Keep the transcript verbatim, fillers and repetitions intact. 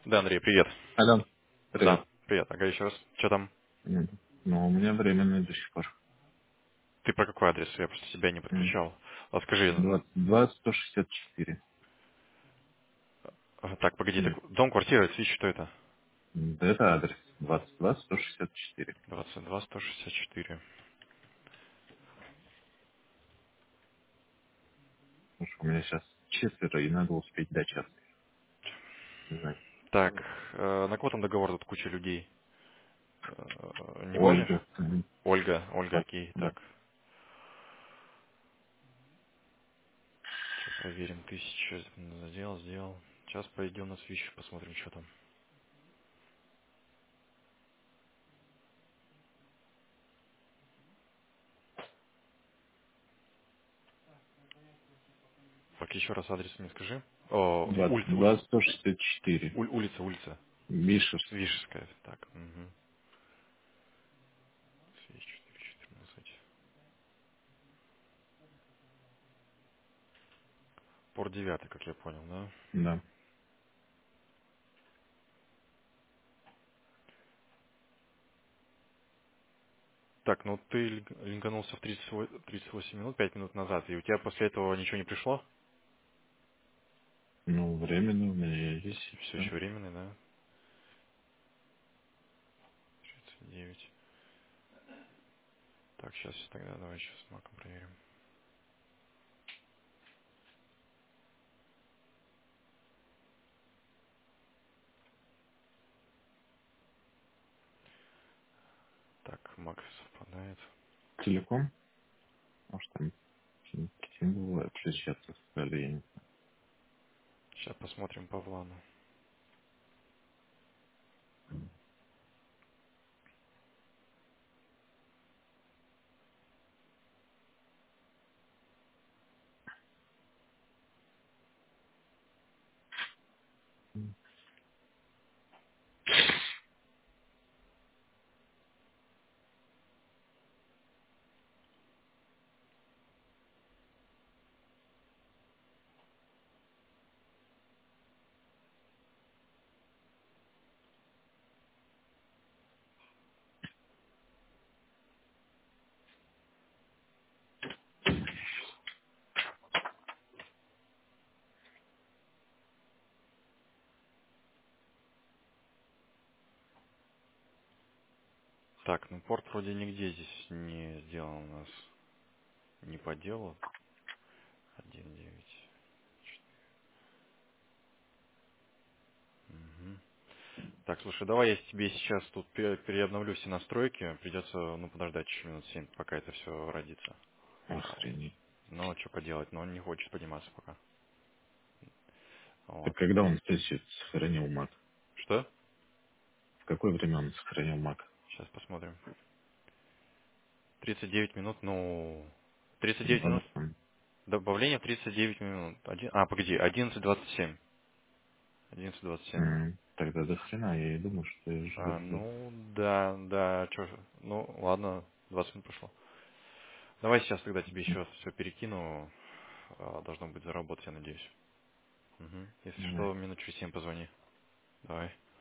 Да, Андрей, привет. Алло, Да, привет. привет. Ага, еще раз. Что там? М, Ну, у меня временный до сих пор. Ты про какой адрес? Я просто тебя не М, подключал. А скажи, н- двадцать два сто шестьдесят четыре. а, так, погоди, М, так, дом, квартира, свич, что это? м, да, это адрес. двадцать два сто шестьдесят четыре. двадцать два сто шестьдесят четыре. Потому что у меня сейчас четверо, и надо успеть до часа. Не знаю. Так, э, на кого там договор, тут куча людей? Э, не помнишь? Ольга. М, Ольга, Ольга, Да, окей, да. так. Сейчас проверим, тысяча сделал, сделал. Сейчас пойдем на свич, посмотрим, что там. Так, еще раз адрес мне скажи. О, двадцать улица, два улица, сто шестьдесят четыре. уль- улица, улица. Вишерс. Вишеская, так. Угу. Свич четыре четырнадцать. Порт девятый, как я понял, да? Да. Так, ну ты линк- линканулся в тридцать восемь тридцать восемь минут, пять минут назад, и у тебя после этого ничего не пришло? Ну, временно у меня есть и Все все. еще временный, да? тридцать девять. Так, сейчас тогда давай сейчас с маком проверим. Так, мак совпадает. Телеком? Может, там какие-нибудь символы отличаться стали, я не Сейчас посмотрим по Влану. знаю. Так, ну порт вроде нигде здесь не сделан у нас. Не по делу. один девять. Угу. Так, слушай, давай я тебе сейчас тут пе- переобновлю все настройки. Придется, ну, подождать еще минут семь, пока это все родится. А, Охренеть. Ну, что поделать, но он не хочет подниматься пока. Так Вот. когда он следующий сохранил Mac? Что? В какое время он сохранил Mac? Сейчас посмотрим. тридцать девять минут, ну... тридцать девять Ну, минут? там, Добавление в тридцать девять минут. Один... А, погоди, одиннадцать двадцать семь. одиннадцать двадцать семь. м, тогда до хрена, я и думаю, что я А, жду. ну, да, да, что же. Ну, ладно, двадцать минут прошло. Давай сейчас тогда тебе еще все перекину. А, Должно быть заработать, я надеюсь. Мгм. Если Давай. что, минут через семь позвони. Давай.